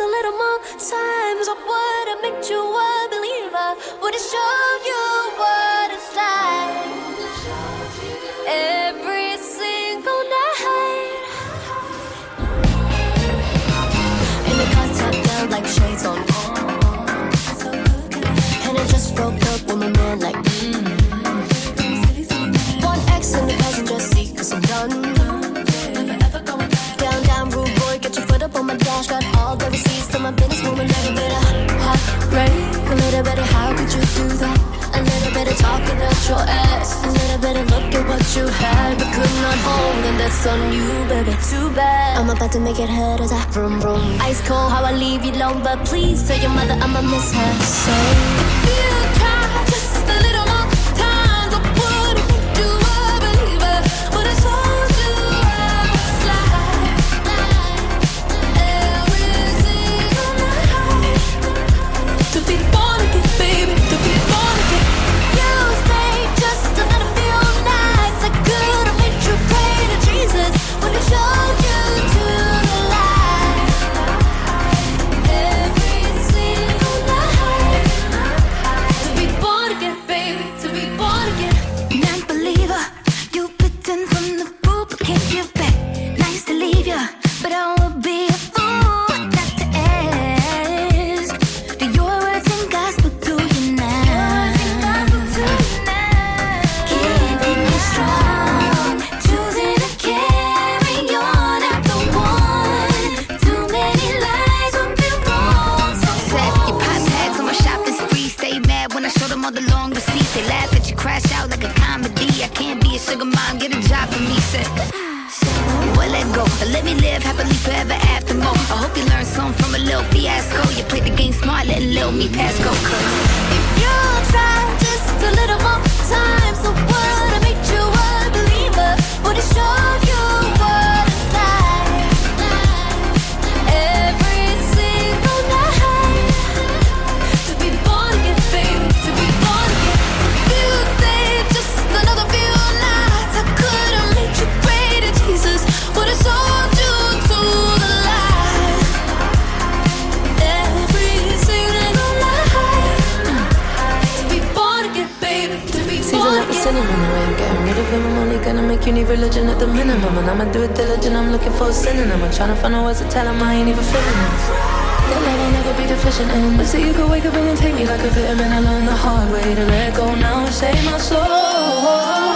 a little more time, so would have made you a believer. Would have shown you what it's like every single night. In the contact down like shades on. And I just broke up with my man like One X in the passenger seat, cause I'm done. Down, rude boy, get your foot up on my dash. Got all the receipts to my business woman. A little bit of heartbreak, a little bit of how could you do that? A little bit of talking at your ass, a little bit of look at what you had but could not hold, and that's on you, baby. Too bad. I'm about to make it hurt as I vroom vroom. Ice cold, how I leave you alone, but please tell your mother I'ma miss her. So if you try just a little more time, I would've made you a believer. Would've told you I was like every single night. To be born again, baby, to be born again. You stayed just a little few nights. I could've made you pray to Jesus. Would've showed you to the light every single night. To be born again, baby, to be born again. Non-believer, you bitten from the fruit but can't give back. Nice to leave ya, but I would be a fool not to ask. Do your words and gospel to you now? Keeping you strong, choosing to carry on after one. Too many lies would be wrong. So Set your pop tags on my shopping spree. Stay mad when I show them all the long receipts. They laugh at you, crash out like a comedy. I can't be a sugar mom, get a job for me. Said, well, let go, but let me live happily forever after more. I hope you learned something from a little fiasco. You played the game smart, letting little me pass go. Cause if you try just a little more time, so would've made you a believer. Would've showed you what it's like every single night. To be born again, baby, to be born again. If you stayed just another few nights, I could've made you pray to Jesus. Would've sold you to the light every single night. To be born again, baby, to be Season born like the again. cinnamon, the way I'm getting rid of him. I'm only gonna make you need religion at the minimum. And I'ma do it diligent, I'm looking for a synonym. I'm trying to find a words to tell him I ain't even feeling this. Your love I'll never be deficient in. But see you could wake up and take me like a vitamin. I learned the hard way to let go now and save my soul.